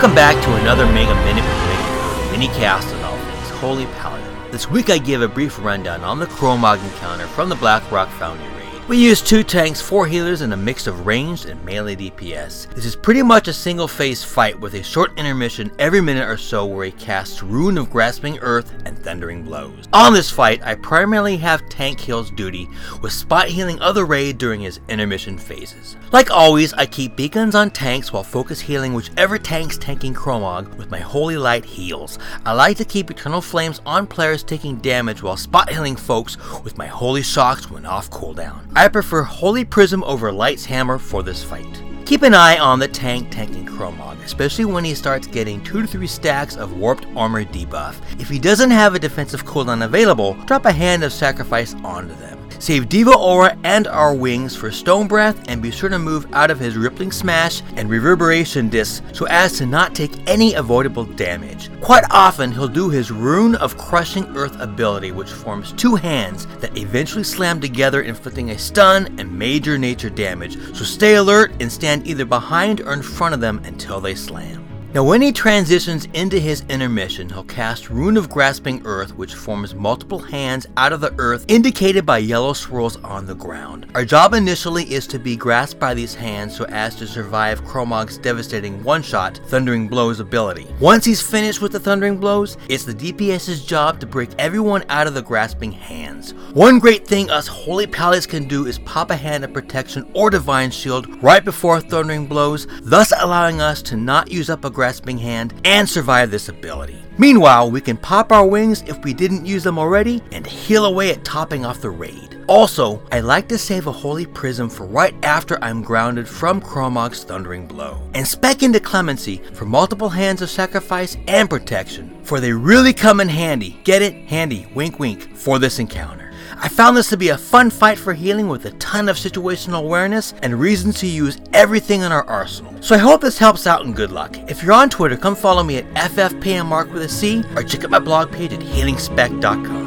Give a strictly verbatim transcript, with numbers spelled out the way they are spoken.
Welcome back to another Mega Minute with Mega, mini cast on all things Holy Paladin. This week I give a brief rundown on the Chromog encounter from the Blackrock Foundry raid. We used two tanks, four healers, and a mix of ranged and melee D P S. This is pretty much a single phase fight with a short intermission every minute or so where he casts Rune of Grasping Earth and Thundering Blows. On this fight, I primarily have tank heals duty, with spot healing other raid during his intermission phases. Like always, I keep beacons on tanks while focus healing whichever tank's tanking Chromog with my Holy Light heals. I like to keep Eternal Flames on players taking damage while spot healing folks with my Holy Shocks when off cooldown. I prefer Holy Prism over Light's Hammer for this fight. Keep an eye on the tank tanking Chromog, especially when he starts getting two to three stacks of Warped Armor debuff. If he doesn't have a defensive cooldown available, drop a Hand of Sacrifice onto them. Save Diva Aura and our wings for Stone Breath, and be sure to move out of his Rippling Smash and Reverberation Disc so as to not take any avoidable damage. Quite often he'll do his Rune of Crushing Earth ability, which forms two hands that eventually slam together, inflicting a stun and major nature damage, so stay alert and stand either behind or in front of them until they slam. Now when he transitions into his intermission, he'll cast Rune of Grasping Earth, which forms multiple hands out of the earth indicated by yellow swirls on the ground. Our job initially is to be grasped by these hands so as to survive Chromog's devastating one-shot Thundering Blows ability. Once he's finished with the Thundering Blows, it's the D P S's job to break everyone out of the grasping hands. One great thing us Holy Paladins can do is pop a Hand of Protection or Divine Shield right before Thundering Blows, thus allowing us to not use up a grasping hand and survive this ability. Meanwhile, we can pop our wings if we didn't use them already and heal away at topping off the raid. Also, I like to save a Holy Prism for right after I'm grounded from Chromog's Thundering Blow, and spec into Clemency for multiple Hands of Sacrifice and Protection, for they really come in handy, get it? Handy, wink wink, for this encounter. I found this to be a fun fight for healing with a ton of situational awareness and reasons to use everything in our arsenal. So I hope this helps out and good luck. If you're on Twitter, come follow me at F F P M Mark with a C, or check out my blog page at healing spec dot com.